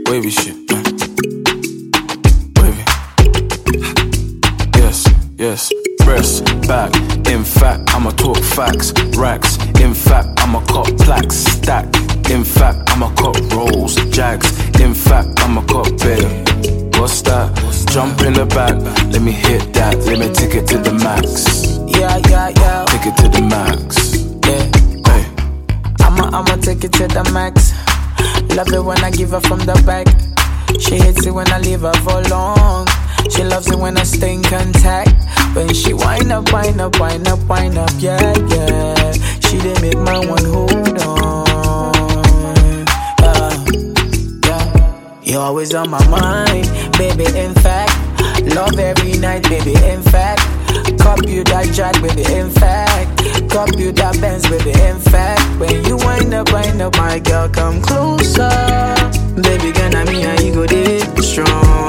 wavy shit. Wavy. Yes, breast, back. In fact, I'ma talk facts, racks. In fact, I'ma cop plaques, stack. In fact, I'ma cop rolls, jags. In fact, I'ma cop bail. What's that? Jump in the back, let me hit that. Let me take it to the max. Yeah. Take it to the max. Yeah. Hey. I'ma take it to the max. Love it when I give her from the back. She hates it when I leave her for long. She loves it when I stay in contact. When she wind up, yeah. She did make my one hold on. Yeah. You're always on my mind, baby, in fact. Love every night, baby, in fact. Cop you that jack, baby, in fact. Cop you that Benz, baby, in fact. When you wind up, my girl, come closer. Baby, girl, me and you go deep strong.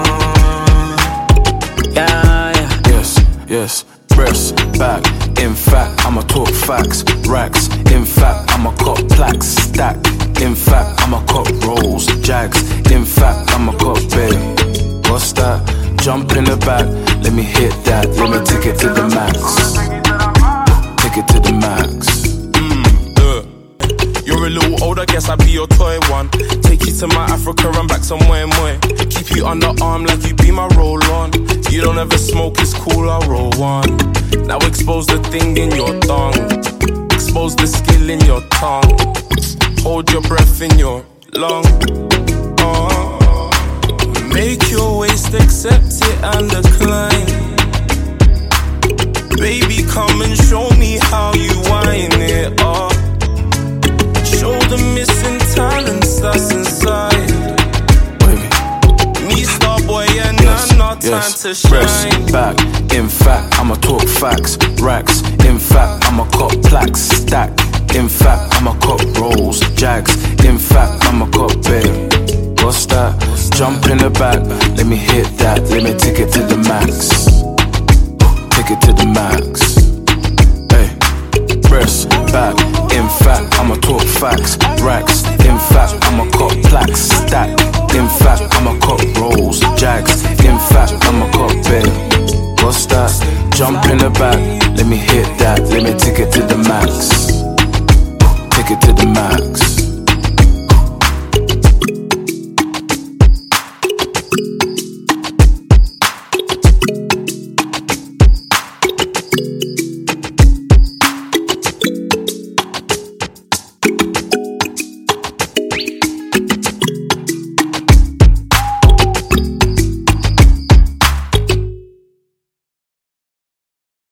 Yeah. Yes, breast, back. In fact, I'ma talk facts, racks. In fact, I'ma cop plaques, stack. In fact, I'ma cop rolls, jags. In fact, I'ma cop bail. What's that? Jump in the back, let me hit that. Let me take it to the max. Take it to the max. You're a little old, I guess I'd be your toy one. Take you to my Africa and back somewhere. Keep you under arm like you be my roll on. You don't ever smoke, it's cool, I'll roll one. Now expose the thing in your tongue. Expose the skill in your tongue. Hold your breath in your lung. Make your waist accept it and decline. Baby, come and show me how you whine it up. Show the missing talents that's inside. Me star boy and not time to shine. Breast, back. In fact, I'ma talk facts, racks. In fact, I'ma cop plaques, stack. In fact, I'ma cop rolls, jags. In fact,